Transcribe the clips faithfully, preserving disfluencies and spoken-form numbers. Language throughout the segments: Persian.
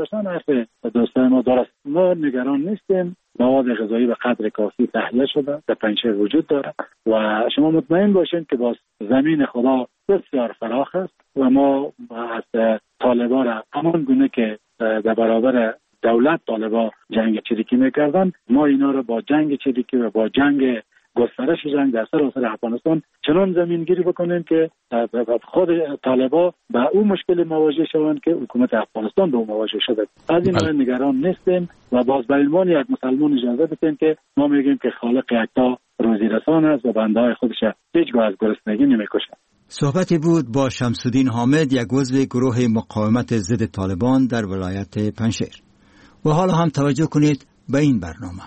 داشتن حرف دوستان ما درست. ما نگران نیستیم، مواد غذایی به قدر کافی تهیه شده، در پنجشیر وجود داره و شما مطمئن باشین که باز زمین خدا بسیار فراخ است و ما از طالبان را همان گونه که در برابر دولت طالبان جنگ چریکی میکردن، ما اینا رو با جنگ چریکی و با جنگ گسترش جنگ در سراسر افغانستان چنان زمین گیری بکنیم که خود طالبان به اون مشکل مواجه شوند که حکومت افغانستان به اون مواجه شده. از این رو نگران نیستیم و باز به عنوان یک مسلمان اجازه بدیم که ما میگیم که خالق یکتا روزی رسان است و بنده های خودش هیچگاه از گرسنگی نمیکشند. صحبتی بود با شمس‌الدین حامد، یک عضو گروه مقاومت ضد طالبان در ولایت پنجشیر. و حالا هم توجه کنید به این برنامه.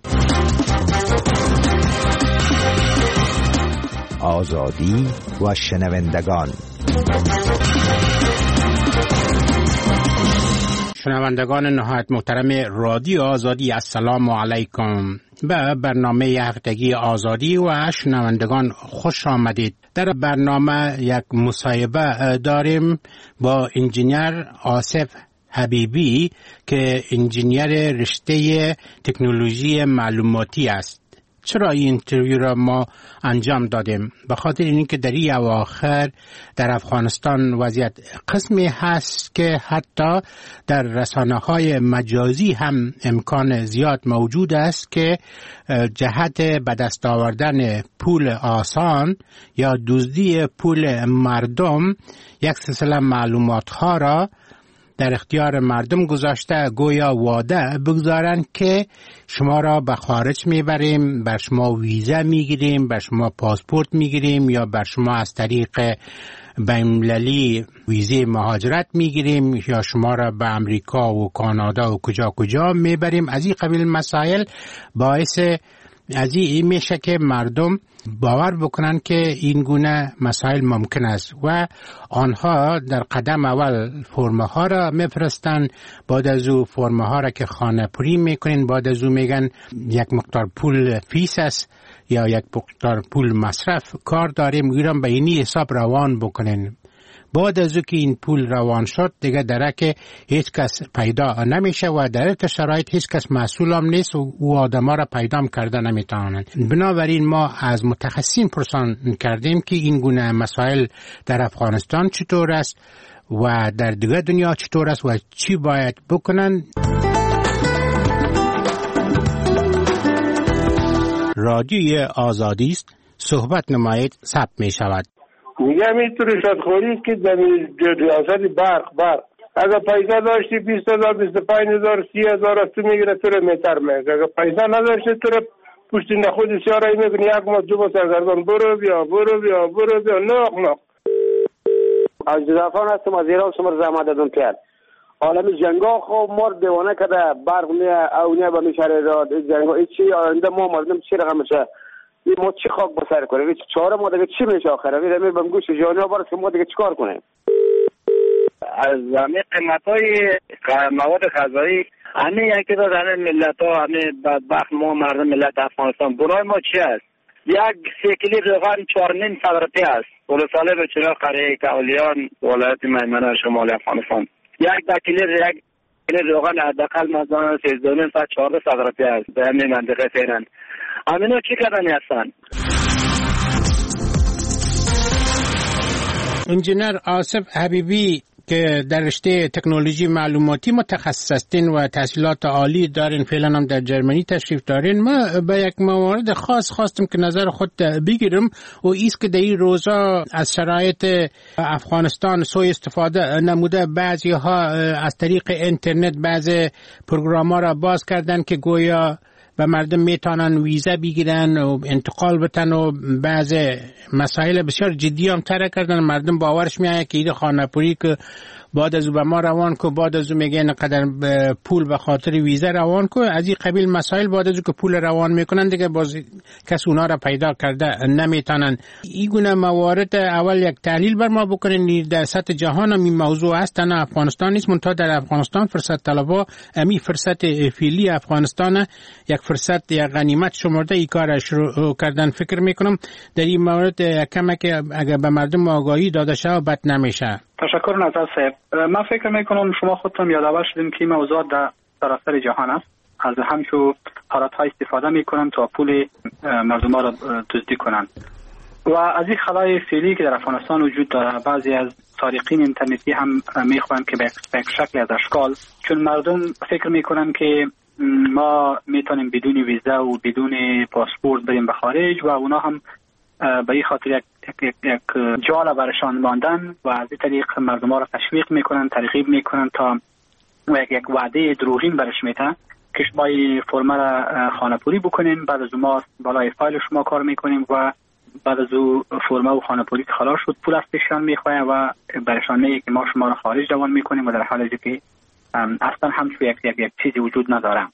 آزادی و شنوندگان. شنوندگان نهایت محترم رادیو آزادی، السلام علیکم. به برنامه هفتگی آزادی و شنوندگان خوش آمدید. در برنامه یک مصاحبه داریم با انجینیر آصف حبیبی که انجینیر رشته تکنولوژی معلوماتی است. چرا این اینترویو را ما انجام دادیم؟ به خاطر اینکه در این اواخر در افغانستان وضعیت قسمی هست که حتی در رسانه‌های مجازی هم امکان زیاد موجود است که جهت به دست آوردن پول آسان یا دزدی پول مردم یک سلسله معلومات‌ها را در اختیار مردم گذاشته، گویا وعده بگذارند که شما را به خارج میبریم، بر شما ویزا میگیریم، بر شما پاسپورت میگیریم یا بر شما از طریق بین‌المللی ویزه مهاجرت میگیریم یا شما را به امریکا و کانادا و کجا کجا میبریم. از این قبیل مسائل باعث از این میشه که مردم باور بکنن که این گونه مسائل ممکن است و آنها در قدم اول فرمه ها را میفرستن، بعد از او فرمه ها را که خانه پوری میکنین، بعد از او میگن یک مقدار پول فیس است یا یک مقدار پول مصرف کار داریم، میگن به اینی حساب روان بکنین. بعد از که این پول روان شد دیگه درک هیچ کس پیدا نمیشه و در این شرایط هیچ کس مسئول هم نیست و او آدم ها را پیدا کرده نمیتوانند. بنابراین ما از متخصصین پرسان کردیم که این گونه مسائل در افغانستان چطور است و در دیگر دنیا چطور است و چی باید بکنن. رادیوی آزادی است، صحبت نمایید، ثبت می شود. میگم این تو رشوتخوری که در ریاست برق برق اگر پیسه داشتی بیست هزار بیست و پنج هزار سی هزار تو میگیره تو رو میتر میگه. اگر پیسه نداشتی تو رو پشت نخود سیارایی میکنی یک ما دو با سرگردان برو بیا برو بیا برو بیا ناق ناق. از جزافان هستم از ایران شما زحمت دادم کرد عالمی جنگا خوب مرد دیوانه کده برق میه اونیه با میشاره داد جنگا ای چی آینده ما مردم چی رقم میشه این ما چی خاک بسر کنیم این چهار ما دیگه چی میشه آخره این امیر بمگوش جانیا بارست که ما دیگه چیکار کنیم. از همه قیمت های مواد غذایی همه یکی داد همه ملت ها همه بدبخت ما مردم ملت افغانستان برای ما چی است؟ یک سیکلی روغن چهار نیم صد روپیه است. ولو ساله به چرا قریه کولیان ولایت میمنه شمال افغانستان یک دکیلی یک کیلو روغن حداقل مثلا سیزده نیم صد چهارده صد روپیه است. به همین منطقه فعلا همینا چی کردنی هستن؟ انجینیر آصف حبیبی که در رشته تکنولوژی معلوماتی متخصص هستین و تحصیلات عالی دارین، فعلا هم در جرمنی تشریف دارین، ما به یک موارد خاص خواستم که نظر خود بگیرم و ایست که در این روزا از شرایط افغانستان سوء استفاده نموده. بعضی ها از طریق اینترنت بعضی پروگرام ها را باز کردن که گویا و مردم میتونن ویزا بگیرن و انتقال بتن و بعض مسائل بسیار جدی هم تره کردن. مردم باورش میایه که ایده خانه پوری که بعد از به ما روان کو، بعد از میگه نقدر پول به خاطر ویزا روان کو، از این قبیل مسائل بعد از که پول روان میکنن دیگه باز کس اونا را پیدا کرده نمیتونن. این گونه موارد اول یک تحلیل بر ما بکنین. در سطح جهان هم این موضوع هست، نه افغانستان نیست، منتها در افغانستان فرصت طلبا امی فرصت فعلی افغانستان یک فرصت یک غنیمت شمرده ای کار شروع کردن. فکر میکنم در این مورد کمک اگر به مردم آگاهی داده شه بد نمیشه. تشکر نظر صاحب. من فکر میکنم شما خودتون یادآور شدین که این موضوع در سراسر جهان است. از همچون حالت‌ها استفاده میکنن تا پول مردم ها را دزدی کنن و از این خلای فعلی که در افغانستان وجود داره بعضی از سارقین اینترنتی هم میخوان که به شکل از اشکال، چون مردم فکر میکنن که ما میتونیم بدون ویزا و بدون پاسپورت بریم به خارج و اونا هم به این خاطر یک, یک, یک جال برشان ماندن و از این طریق مردم ها را تشویق میکنن، ترغیب میکنن تا و یک, یک وعده دروغین برش میتن که شما فرم را خانه پوری بکنین، بعد از ما بالای فایل شما کار میکنیم و بعد از او فرم و خانه پوری که خلاص شد پول از پیشان میخواهیم و برشان میگه که ما شما را خارج روان میکنیم و در حالی که اصلا همچون یک, یک, یک چیزی وجود نداره.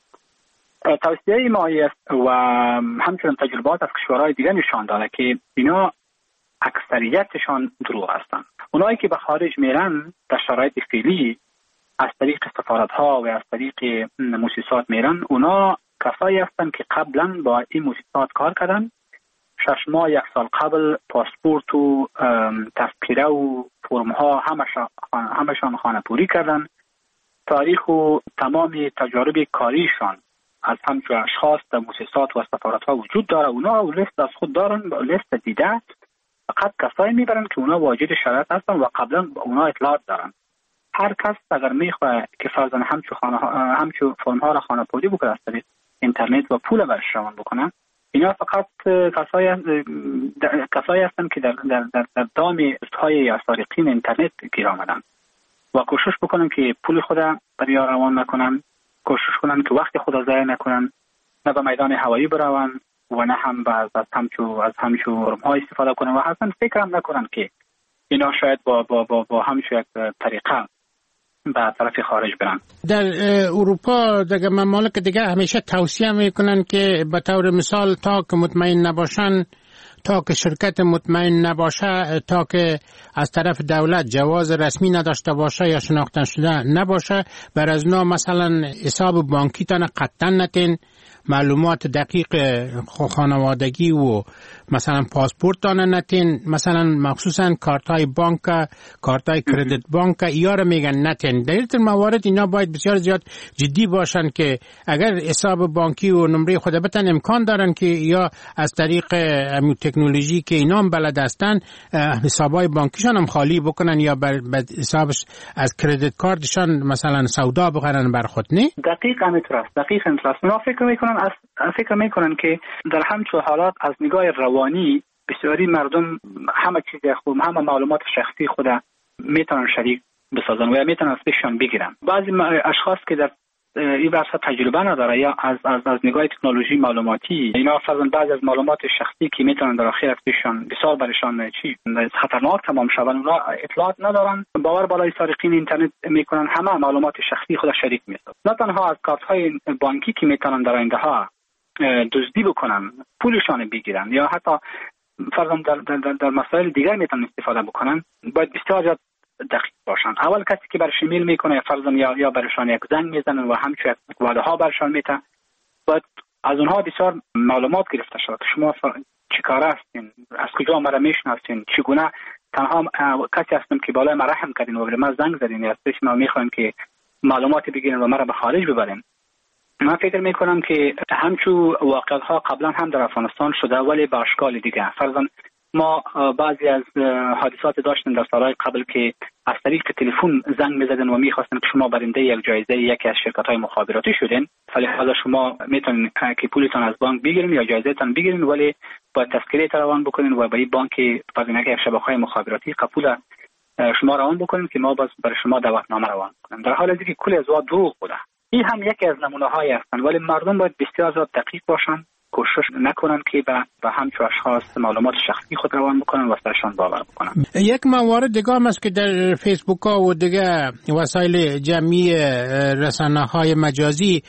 توصیه ما است و همچنین تجربات از کشورهای دیگه نشان داده که اینا اکثریتشان دروغ هستند. اونایی که به خارج میرن در شرایط فعلی از طریق سفارت‌ها و از طریق مؤسسات میرن، اونا کسایی هستند که قبلا با این مؤسسات کار کردن، شش ماه یک سال قبل پاسپورت و تذکره و فرم‌ها همشان همشان خانه پوری کردن، تاریخ و تمام تجارب کاریشان از همچون اشخاص در مؤسسات و سفارت‌ها وجود داره. اونا لیست از خود دارن، لیست دیده، فقط کسایی میبرن که اونا واجد شرایط هستن و قبلا اونا اطلاعات دارن. هر کس اگر میخواد که فرضاً همچون خانه همچون فرم‌ها را خانه پوری بکنه از طریق اینترنت و پول برش روان بکنه، اینا فقط کسایی کسایی هستن که در در در, در دام های سارقین اینترنت گیر آمدن و کوشش بکنن که پول خود برای روان نکنن، کوشش کنن که وقت خود ضایع نکنن، نه به میدان هوایی برون و نه هم از همچون از همچون فرم‌ها استفاده کنن و اصلا فکر هم نکنن که اینا شاید با با با, با همچون یک طریقه به طرف خارج برن. در اروپا در ممالک دیگه همیشه توصیه میکنن که به طور مثال تا که مطمئن نباشن، تا که شرکت مطمئن نباشه، تا که از طرف دولت جواز رسمی نداشته باشه یا شناخته شده نباشه، بر از نو مثلا حساب بانکی تان قطعا نتین، معلومات دقیق خانوادگی و مثلا پاسپورت تان نتین، مثلا مخصوصا کارت های بانک، کارت های کردیت بانک اینا میگن نتین. در این موارد اینا باید بسیار زیاد جدی باشن که اگر حساب بانکی و نمره خود بتن امکان دارن که یا از طریق تکنولوژی که اینا هم بلد هستن حسابای بانکیشان هم خالی بکنن یا بر حسابش از کردیت کارتشان مثلا سودا بخرن بر خود. نه دقیقاً میترست دقیقاً میترست ما فکر میکنن از فکر میکنن که در همچون حالات از نگاه روانی بسیاری مردم همه چیز خود همه معلومات شخصی خود میتونن شریک بسازن و یا میتونن از پیششان بگیرن. بعضی اشخاص که در این بحث تجربه نداره یا از از از نگاه تکنولوژی معلوماتی اینا فرضاً بعضی از معلومات شخصی که میتونن در آخر از پیششان بسیار برشان چی خطرناک تمام شون، اونا اطلاعات ندارن، باور بالای سارقین اینترنت میکنن، همه معلومات شخصی خود شریک میسازن. نه تنها از کارت های بانکی که میتونن در آینده ها دزدی بکنن، پولشان بگیرن یا حتی فرضاً در, در, در, در مسائل دیگر میتونن استفاده بکنن، باید بسیار دقیق باشن. اول کسی که برش ایمیل میکنه فرضاً یا یا برشان یک زنگ میزنن و همچنین وعده ها برشان میته، باید از اونها بسیار معلومات گرفته شود. شما چی کار هستین، از کجا مرا میشناسین، چگونه تنها کسی هستم که بالای ما رحم کردین و به ما زنگ زدین یا پیش ما میخواین که معلومات بگیرین و مرا به خارج ببرین. من فکر میکنم که همچون واقعیت ها قبلا هم در افغانستان شده ولی به اشکال دیگه. فرضاً ما بعضی از حادثات داشتیم در سالهای قبل که از طریق تلفن زنگ میزدن و میخواستن که شما برنده یک جایزه یکی از شرکت‌های مخابراتی شدین، فلذا شما میتونین که پولتون از بانک بگیرین یا جایزه‌تون بگیرین ولی با تذکره روان بکنین و با این بانک فرضاً یک شبکه‌های مخابراتی قبول شما روان بکنین که ما باز برای شما دعوتنامه روان کنیم، در حالی که کل از دروغ بوده. این هم یکی از نمونه‌هایی هستند ولی مردم باید بسیار زیاد دقیق باشن، کوشش نکنن که به به همچون اشخاص معلومات شخصی خود روان بکنن و سرشان باور بکنن. یک موارد دیگه هم است که در فیسبوک ها و دیگه وسایل جمعی رسانه‌های مجازی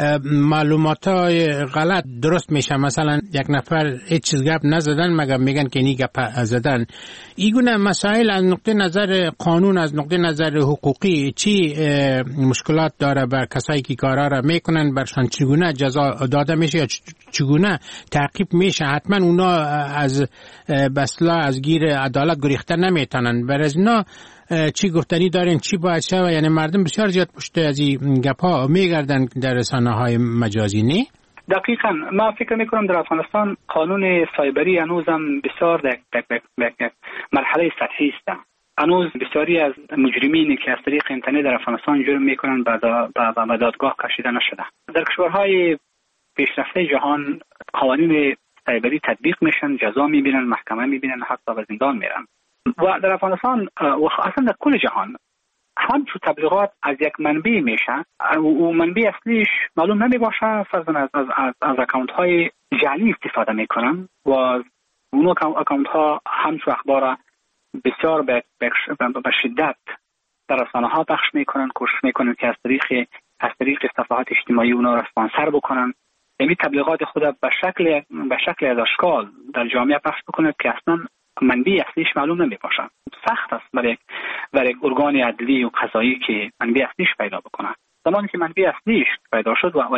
معلومات های غلط درست میشه. مثلا یک نفر هیچ چیز گپ نزدن مگر میگن که نی گپ زدن. این گونه مسائل از نقطه نظر قانون، از نقطه نظر حقوقی چی مشکلات داره بر کسایی که کارا را میکنن؟ برشان چگونه جزا داده میشه یا چگونه تعقیب میشه؟ حتما اونا از بسلا از گیر عدالت گریخته نمیتونن. بر از اینا چی گفتنی دارین چی باید شود؟ یعنی مردم بسیار زیاد پشت از این گپا میگردن در رسانه‌های مجازی، نه؟ دقیقاً من فکر میکنم در افغانستان قانون سایبری هنوزم بسیار در مرحله سطحی است. هنوز بسیاری از مجرمینی که از طریق اینترنت در افغانستان جرم میکنن به دادگاه کشیده نشده. در کشورهای پیشرفته جهان قوانین سایبری تطبیق میشن، جزا میبینن، محکمه میبینن، حتی به زندان میرن. و در افغانستان و اصلا در کل جهان همچون تبلیغات از یک منبع میشه و منبع اصلیش معلوم نمی باشه، فرضاً از از از, از اکانت های جعلی استفاده میکنن و اون اکانت ها همچون اخبار بسیار به به شدت در رسانه ها پخش میکنن، کوشش میکنن که از طریق از طریق صفحات اجتماعی اونا را اسپانسر بکنن، یعنی تبلیغات خود به شکل به شکل از اشکال در جامعه پخش بکنه که اصلا منبع اصلیش معلوم نمی باشه. سخت است برای برای ارگان عدلی و قضایی که منبع اصلیش پیدا بکنه. زمانی که منبع اصلیش پیدا شد و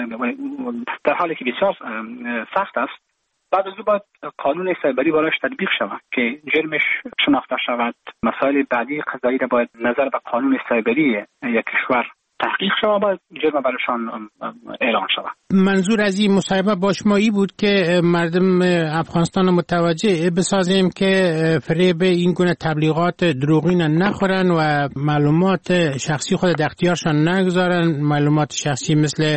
در حالی که بسیار سخت است، بعد از اون باید قانون سایبری براش تطبیق شود که جرمش شناخته شود. مسائل بعدی قضایی را باید نظر به قانون سایبری یک کشور تحقیق شود، باید جرم برایشان اعلان شود. منظور از این مصاحبه با شما ای بود که مردم افغانستان متوجه بسازیم که فریب این گونه تبلیغات دروغین نخورن و معلومات شخصی خود در اختیارشان نگذارن، معلومات شخصی مثل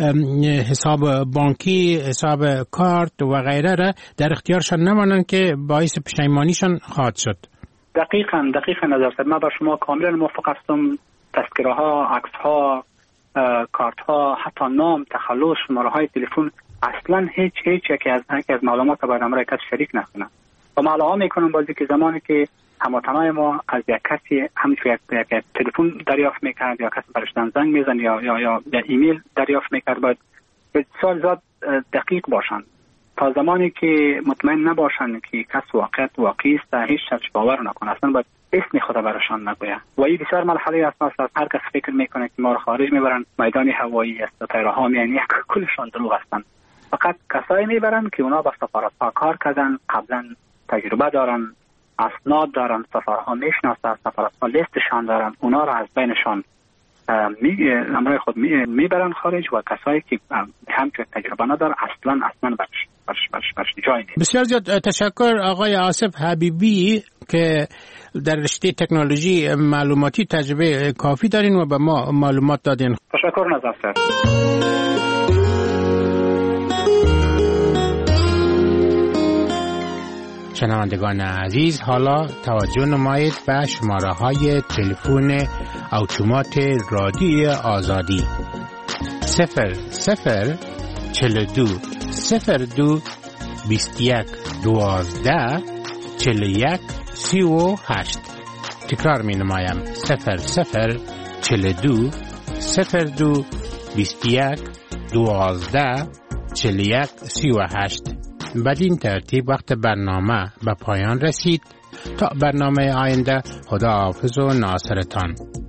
حساب بانکی، حساب کارت و غیره را در اختیارشان نمانن که باعث پشیمانیشان خواهد شد. دقیقاً دقیقاً نظر سر من با شما کاملا موافق هستم. تذکره ها، عکس ها، کارت ها، حتی نام، تخلص، شماره های تلفن، اصلا هیچ هیچ یکی از یکی از معلومات باید امر کس شریک نکنه. و معلومه میکنم بازی که زمانی که هموطنای ما از یک کسی همچون یک, یک تلفن دریافت میکرد یا کسی برش زنگ میزن یا یا یا, یا ایمیل دریافت میکرد، باید بسیار زیاد دقیق باشن تا زمانی که مطمئن نباشن که کس واقعیت واقعی است هیچ شخص باور نکنه، اصلا باید اسم خدا براشان نگوید. و این بسیار مرحله اساس است. هر کس فکر میکنه که ما رو خارج میبرن میدان هوایی است، طیارها میانی کلشون دروغ هستند. فقط کسایی میبرن که اونا با سفارت‌ها کار کردن، قبلا تجربه دارن، اسناد دارن، سفارت‌ها میشناسن، سفارت‌ها لیستشان دارن، اونا رو از بینشان می امرای خود میبرن خارج و کسایی که همچون تجربه نداره اصلا اصلا برش برش برش, برش جای نیست. بسیار زیاد تشکر آقای آصف حبیبی که در رشته تکنولوژی معلوماتی تجربه کافی دارین و به ما معلومات دادین. تشکر نظر سر. شنوندگان عزیز، حالا توجه نمایید به شماره های تلفن اتومات رادیو آزادی صفر صفر چهل و دو صفر دو بیست و یک دوازده چهل و یک سی و هشت. تکرار می نمایم صفر صفر چهل و دو صفر دو بیست و یک دوازده چهل و یک سی و هشت. بدین ترتیب وقت برنامه به پایان رسید. تا برنامه آینده، خدا حافظ و ناصرتان.